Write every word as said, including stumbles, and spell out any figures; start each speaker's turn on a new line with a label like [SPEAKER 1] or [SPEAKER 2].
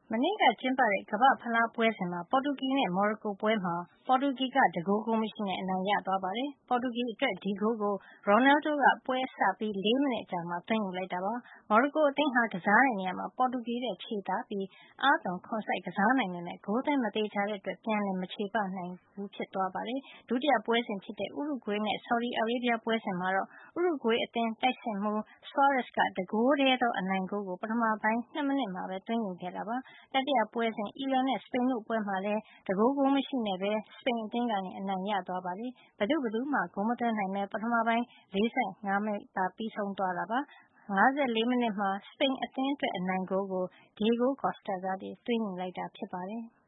[SPEAKER 1] မနေ့ကကျင်းပတဲ့ကမ္ဘာ့ဖလားပွဲစဉ်မှာပေါ်တူဂီနဲ့မော်ရိုကိုပွဲမှာပေါ်တူဂီကတဂိုးဂိုးမရှိနဲ့အနိုင်ရသွားပါတယ်။ပေါ်တူဂီအတွက်ဒီဂိုးကိုရိုနယ်ဒိုကပွဲစပြီးလေးမိနစ်အကြာမှာသွင်းယူလိုက်တာပါ။မော်ရိုကိုအသင်းဟာကစားတဲ့နေရာမှာပေါ်တူဂီထက်ခြေသာပြီးအားသွန်ခွန်စိုက်ကစားနိုင်ပေမယ့်ဂိုးသွင်းမသေချာတဲ့အတွက်ပြန်လည်မချေပနိုင်ဘူးဖြစ်သွားပါတယ်။ဒုတိယပွဲစဉ်ဖြစ်တဲ့ဥရုဂွေးနဲ့ဆော်ဒီအာရေဗျပွဲစဉ်မှာတော့ဥရုဂွေးအသင်းတိုက်စစ်မှူး Suarez ကတဂိုးတည်းသောအနိုင်ဂိုးကိုပထမပိုင်းနှစ်မိနစ်မှာပဲသွင်းယူခဲ့တာပါ။တတိယပွဲစဉ်အီရန်နဲ့စပိန်တို့ပွဲမှာလည်းတဂိုးဂိုးမရှိနဲ့ပဲစပိန်အသင်းကအနိုင်ရသွားပါတယ်။ဘယ်သူဘယ်သူမှဂိုးမသွင်းနိုင်ပဲပထမပိုင်းလေးဆယ့်ငါးမိနစ်သာပြီးဆုံးသွားတာပါ။၅၄မိနစ်မှာစပိန်အသင်းအတွက်အနိုင်ဂိုးကို Diego Costa ကသွင်းယူလိုက်တာဖြစ်ပါတယ်။